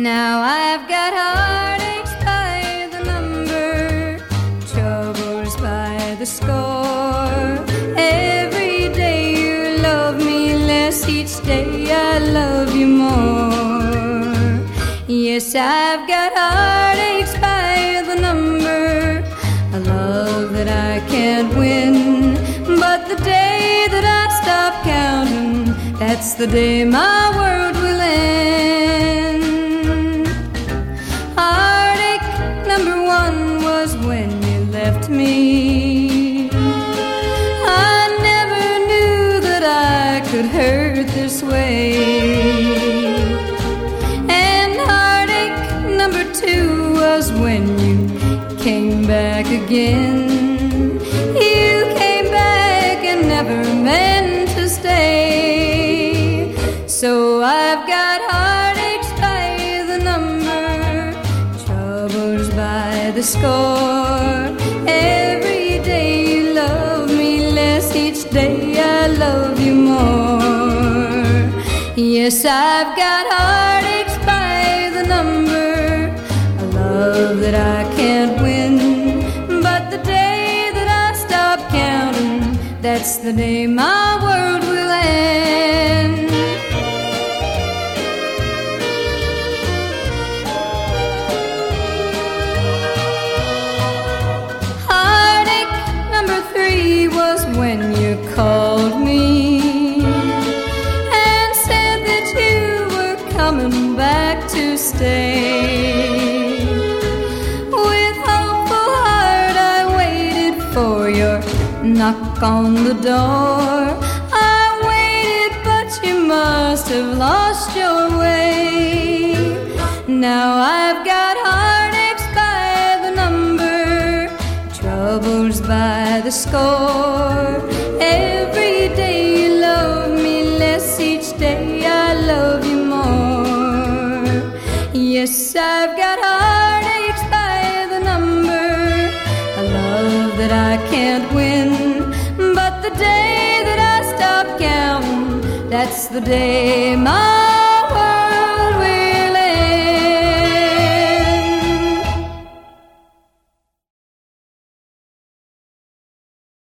Now I've got heartaches by the number, troubles by the score. Every day you love me less, each day I love you more. Yes, I've got heartaches by the number, a love that I can't win. But the day that I stop counting, that's the day my world will end. Heartache number one was when you left me. I never knew that I could hurt this way. And heartache number two was when you came back again. You came back and never meant to stay. So I've got heartaches by the number, troubles by the score. Every day you love me less, each day I love you more. Yes, I've got heartaches by the number, a love that I can't win. But the day that I stop counting, that's the day my world will end. Heartache number three was when you called me and said that you were coming back to stay. With hopeful heart I waited for your knock on the door. I waited, but you must have lost your way. Now I've got heartaches by the number, troubles by the score. Every day you love me less, each day I love you more. Yes, I've got heartaches by the number, a love that I can't win. But the day that I stop counting, that's the day my